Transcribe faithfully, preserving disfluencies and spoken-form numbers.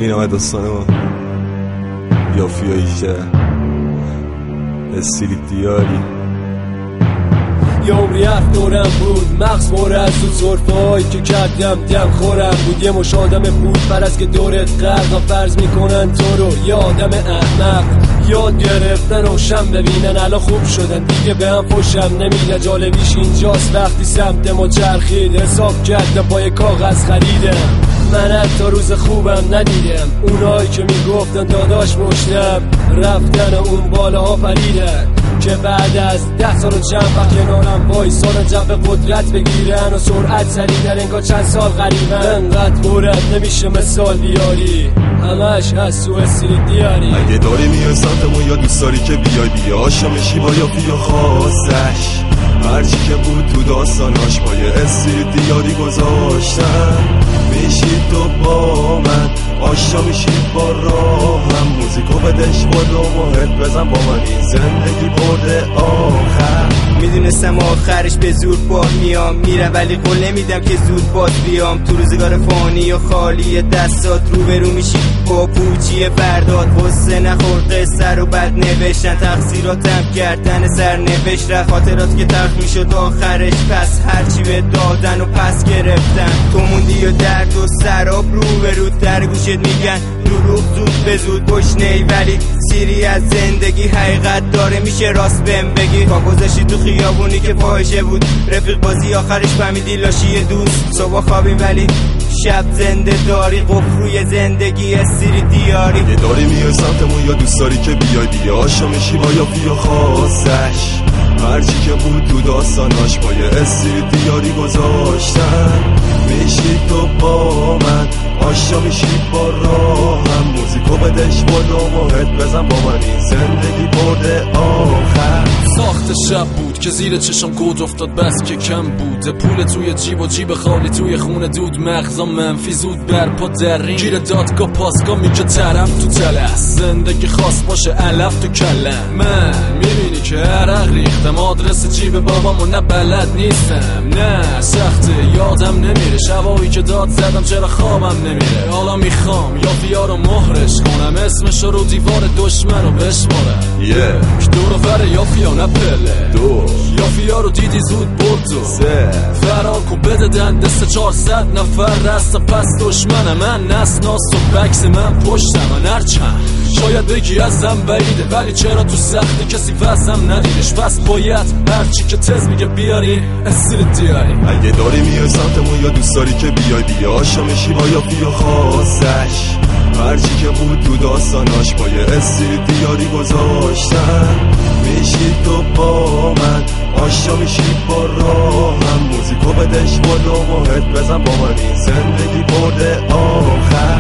این آمد داستان ما یافیایی شهر استریت دیاری. یه عمری حرف دورم بود، مغز پر از اون صرفه هایی که کردم دم خورم بود. یه مش آدم بود پرست که دورت غرق فرض میکنن تو رو یه آدم احمق. یاد گرفتن روشن ببینن الان خوب شدن دیگه به هم فشم نمیده. جالبیش اینجاست وقتی سمت ما چرخید حساب کردم پای کاغذ خریدم. من حتی روز خوبم ندیدم، اونایی که میگفتن داداش مشتم رفتن اون بالاها پریدن که بعد از ده سال و چند وقت کنارم وایسان جنب قدرت بگیرن و سرعت سریدن انگار چند سال غریبن. انقدر برد نمیشه مثال بیاری، همش هست تو استریت دیاری. اگه داری میای سمتمون یا دوست داری که بیای بیا آشامشی با یافی و خواستش هرچی که بود تو داستاناش پای استریت دیاری گذاشتن. میشی تو با من آشنا میشی با راهم، موزیکو بدش بالا ماهت بزن با من این زندگی برده آخر. میدونستم آخرش به زور بار میام میرم ولی قول نمیدم که زود باز بیام. تو روزگار فانی و خالی دستات روبرو میشی با پوچی برداد. غصه نخور قصه رو بد نوشتن، تقصیراتم کردن سر نوشت رفت. خاطرات که تلخ میشد آخرش پس هرچی به دادن و پس گرفتن. تو موندی و درد و سراب روبرو در گوشت میگن دروغ زود به زود گشنه‌ای ولی سیری از زندگی حقیقت داره میشه راست بهم بگی. تا گذاشتی تو خیابونی که فاحشه بود رفیق بازی آخرش فهمیدی لاشی دوست. صبح خوابیم ولی شب زنده داری قفل روی زندگی استریت دیاری. یه داری میای سمتمون یا دوست داری که بیای بیا آشامشی با یافی و خواستش هرچی که بود تو داستاناش پای استریت دیاری گذاشتن. میشی تو با من آشنا میشی با راهم، موزیکو بدش بالا ماهت بزن با من این زندگی برده آخر. ساخت شب بود که زیر چشم گود افتاد بس که کم بود. پول توی جیب و جیب خالی توی خونه دود. مغزا منفی زود برپا درین گیر دادگاه پاسگاه میگه طرف تو تلس. زندگی خاص باشه علف تو کلم. من میبینی که عرق ریختم آدرس جیب بابامو نه بلد نیستم. نه سخته یادم نمیره شبایی که داد زدم چرا خوابم نمیره. حالا میخوام یافیا رو مهرش کنم اسمش رو دیوار دشمن رو بشمارم. یک دور بره یافیا نه پله. دو یافیا رو دیدی زود بردو. سه فرار کن بده دنده سه چهارصد نفر رستم پس دشمنم. من نسناس و بکس من پشتم من هرچند شاید بگی ازم بعیده ولی چرا تو سختی کسی وزم ندیدش. پس باید هرچی که تز میگه بیاری استریت دیاری. اگه داری میای سمتمون یا دوست داری که بیای بیا آشامشی با یافی و خواستش هرچی که بود تو داستاناش پای استریت دیاری گذاشتن. میشی تو با من آشنا میشی با راهم، موزیکو بدش بالا ماهت بزن با من این زندگی برده آخر.